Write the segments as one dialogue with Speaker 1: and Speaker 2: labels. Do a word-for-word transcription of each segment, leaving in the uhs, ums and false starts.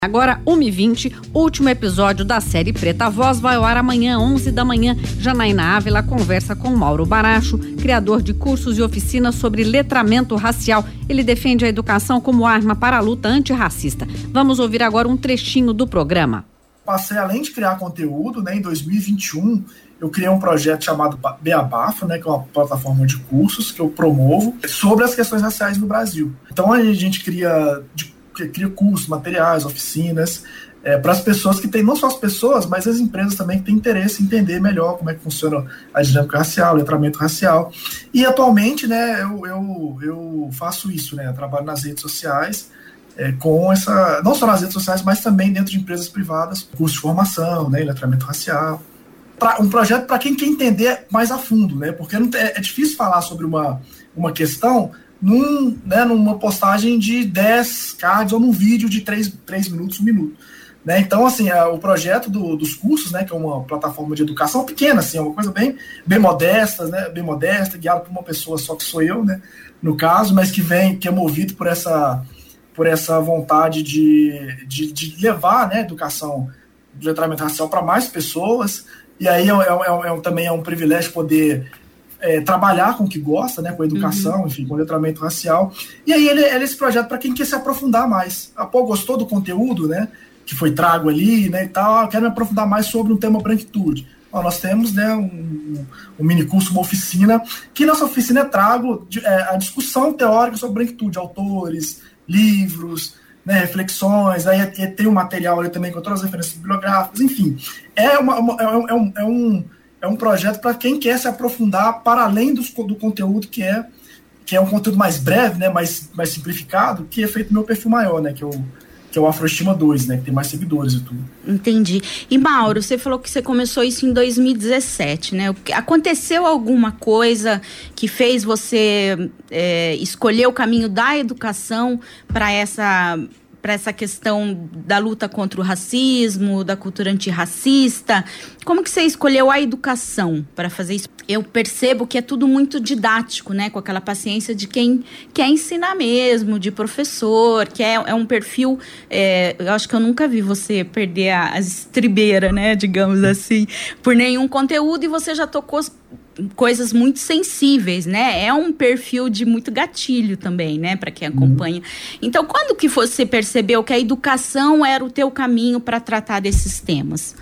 Speaker 1: Agora, uma e vinte, último episódio da série Preta Voz vai ao ar amanhã, onze da manhã. Janaína Ávila conversa com Mauro Baracho, criador de cursos e oficinas sobre letramento racial. Ele defende a educação como arma para a luta antirracista. Vamos ouvir agora um trechinho do programa.
Speaker 2: Passei, além de criar conteúdo, né, em dois mil e vinte e um, eu criei um projeto chamado Beabafo, né, que é uma plataforma de cursos que eu promovo sobre as questões raciais no Brasil. Então a gente cria... De que cria cursos, materiais, oficinas, é, para as pessoas que têm, não só as pessoas, mas as empresas também que têm interesse em entender melhor como é que funciona a dinâmica racial, o letramento racial. E atualmente, né, eu, eu, eu faço isso, né, eu trabalho nas redes sociais, é, com essa, não só nas redes sociais, mas também dentro de empresas privadas, curso de formação, né, letramento racial. Pra, um projeto para quem quer entender mais a fundo, né, porque não, é, é difícil falar sobre uma, uma questão Num, né, numa postagem de dez cards ou num vídeo de três minutos, um minuto. Né? Então, assim, é, o projeto do, dos cursos, né, que é uma plataforma de educação pequena, assim, é uma coisa bem, bem modesta, né, bem modesta, guiada por uma pessoa só que sou eu, né, no caso, mas que vem, que é movido por essa, por essa vontade de, de, de levar, né, a educação do letramento racial para mais pessoas. E aí é, é, é, também é um privilégio poder É, trabalhar com o que gosta, né, com a educação, uhum. enfim, com o letramento racial. E aí ele, ele é esse projeto para quem quer se aprofundar mais. Ah, pô, gostou do conteúdo, né, que foi trago ali, né, e tal, quero me aprofundar mais sobre um tema branquitude. Ó, nós temos, né, um, um mini curso, uma oficina, que nessa oficina é trago de, é, a discussão teórica sobre branquitude, autores, livros, né, reflexões, aí tem um material ali também com todas as referências bibliográficas, enfim. É, uma, uma, é um... É um É um projeto para quem quer se aprofundar para além do, do conteúdo que é, que é um conteúdo mais breve, né, mais, mais simplificado, que é feito no meu perfil maior, né, que é o, que é o Afroestima dois, né, que tem mais seguidores e tudo.
Speaker 3: Entendi. E Mauro, você falou que você começou isso em dois mil e dezessete, né? Aconteceu alguma coisa que fez você é, escolher o caminho da educação para essa... para essa questão da luta contra o racismo, da cultura antirracista? Como que você escolheu a educação para fazer isso? Eu percebo que é tudo muito didático, né? Com aquela paciência de quem quer ensinar mesmo, de professor, que é, é um perfil... É, eu acho que eu nunca vi você perder a, as estribeiras, né? Digamos assim, por nenhum conteúdo, e você já tocou coisas muito sensíveis, né? É um perfil de muito gatilho também, né? Para quem acompanha. Então, quando que você percebeu que a educação era o teu caminho para tratar desses temas?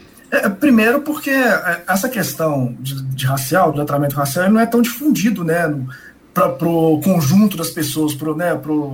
Speaker 2: É, primeiro porque essa questão de, de racial, de letramento racial, não é tão difundido, né? Para o conjunto das pessoas, para né,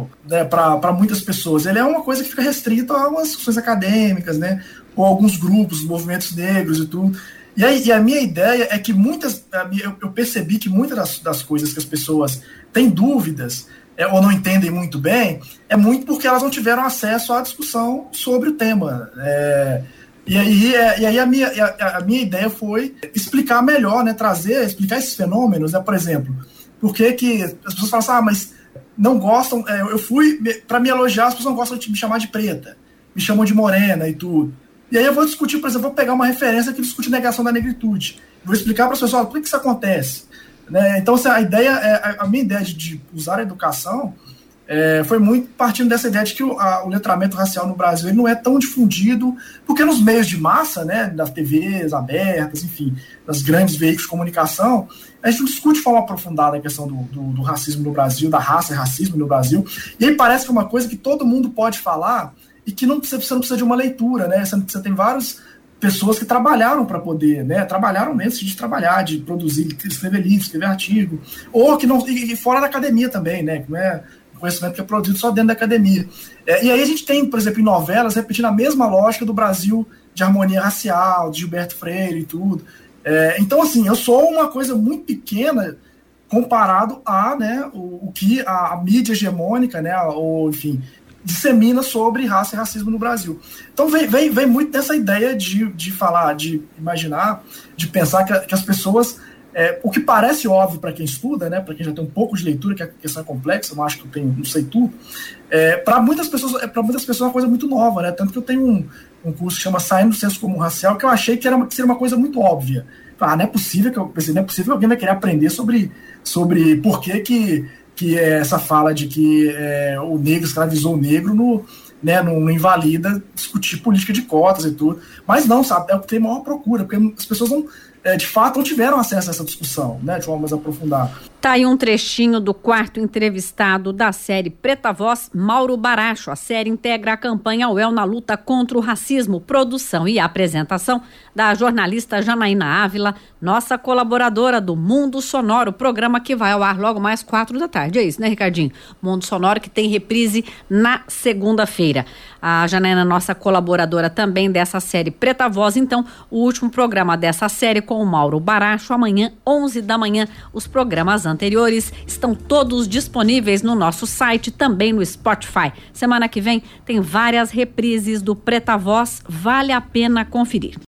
Speaker 2: né, muitas pessoas. Ele é uma coisa que fica restrita a umas discussões acadêmicas, né? Ou alguns grupos, movimentos negros e tudo. E, aí, e a minha ideia é que muitas, eu, eu percebi que muitas das, das coisas que as pessoas têm dúvidas é, ou não entendem muito bem, é muito porque elas não tiveram acesso à discussão sobre o tema. É, e aí, é, e aí a, minha, a, a minha ideia foi explicar melhor, né, trazer, explicar esses fenômenos, né, por exemplo, por que que as pessoas falam assim, ah, mas não gostam, é, eu fui, para me elogiar, as pessoas não gostam de me chamar de preta, me chamam de morena e tudo. E aí eu vou discutir, por exemplo, vou pegar uma referência que discute negação da negritude. Vou explicar para as pessoas, por que isso acontece? Né? Então, assim, a ideia, é, a minha ideia de, de usar a educação é, foi muito partindo dessa ideia de que o, a, o letramento racial no Brasil ele não é tão difundido, porque nos meios de massa, né, das T Vs abertas, enfim, das grandes veículos de comunicação, a gente não discute de forma aprofundada a questão do, do, do racismo no Brasil, da raça e racismo no Brasil. E aí parece que é uma coisa que todo mundo pode falar, e que não precisa, você não precisa de uma leitura, né? Você, você tem várias pessoas que trabalharam para poder, né? Trabalharam mesmo de trabalhar, de produzir, escrever livro, escrever artigo, ou que não, e fora da academia também, né? Que não é um conhecimento que é produzido só dentro da academia. É, e aí a gente tem, por exemplo, em novelas, repetindo a mesma lógica do Brasil de harmonia racial, de Gilberto Freire e tudo. É, então, assim, eu sou uma coisa muito pequena comparado a, né, o, o que a, a mídia hegemônica, né, ou, enfim, dissemina sobre raça e racismo no Brasil. Então vem, vem, vem muito dessa ideia de, de falar, de imaginar, de pensar que, que as pessoas, é, o que parece óbvio para quem estuda, né, para quem já tem um pouco de leitura, que a questão é complexa, eu não acho que eu tenho, não sei tudo, é, para muitas pessoas é, para muitas pessoas é uma coisa muito nova, né, tanto que eu tenho um, um curso que chama Saindo do Senso Comum Racial, que eu achei que, era uma, que seria uma coisa muito óbvia. Ah, não é possível que eu pensei, não é possível que alguém vai querer aprender sobre, sobre por que que que é essa fala de que é, o negro escravizou o negro no, né, não, não invalida discutir política de cotas e tudo, mas não, sabe, é o que tem maior procura, porque as pessoas não, é, de fato não tiveram acesso a essa discussão, né, de forma mais aprofundada.
Speaker 1: Tá aí um trechinho do quarto entrevistado da série Preta Voz, Mauro Baracho. A série integra a campanha U E L na luta contra o racismo, produção e apresentação da jornalista Janaína Ávila, nossa colaboradora do Mundo Sonoro, programa que vai ao ar logo mais quatro da tarde. É isso, né, Ricardinho? Mundo Sonoro que tem reprise na segunda-feira. A Janaína, nossa colaboradora também dessa série Preta Voz, então o último programa dessa série com o Mauro Baracho, amanhã, onze da manhã, os programas anteriores estão todos disponíveis no nosso site, também no Spotify. Semana que vem tem várias reprises do Preta Voz, vale a pena conferir.